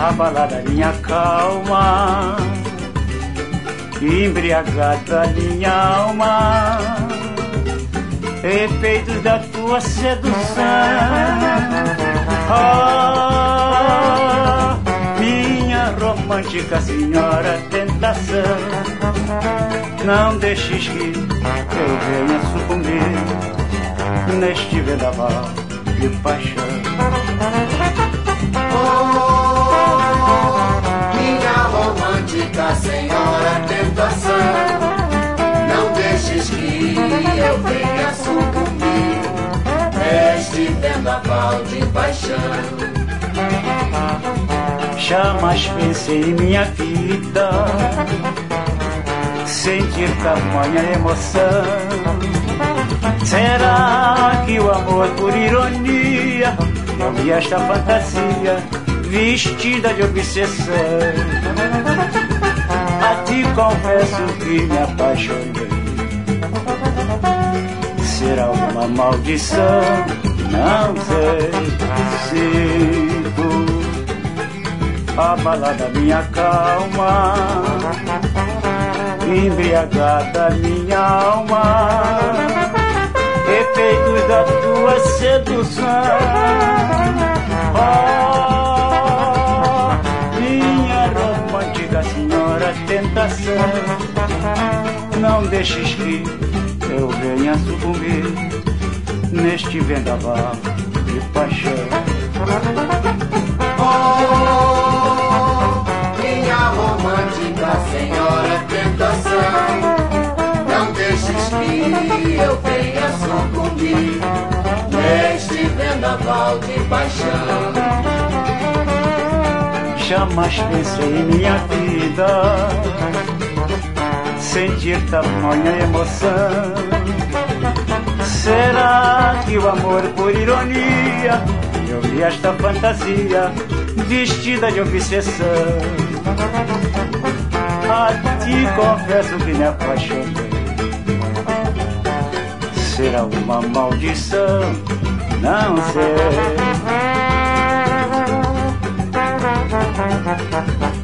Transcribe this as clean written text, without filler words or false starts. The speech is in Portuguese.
abalada minha calma, embriagada minha alma, efeitos da tua sedução. Ah, minha romântica senhora tentação, não deixes que eu venha sucumbir neste vendaval de paixão. Minha romântica senhora tentação, não deixes que eu venha sucumbir neste vendaval de paixão. Jamais pensei em minha vida sentir tamanha emoção. Será que o amor por ironia não vi esta fantasia vestida de obsessão? A ti confesso que me apaixonei. Será uma maldição? Não sei. Sinto abalada minha calma, embriagada minha alma, efeitos da tua sedução. Oh, minha romântica senhora tentação, não deixes que eu venha sucumbir neste vendaval de paixão. Oh, minha romântica senhora tentação, não deixes que eu venha sucumbir neste vendaval de paixão. Jamais pensei em minha vida sentir tamanha emoção. Será que o amor por ironia eu vi esta fantasia vestida de obsessão? A ti confesso que me apaixonei. Será uma maldição? Não sei.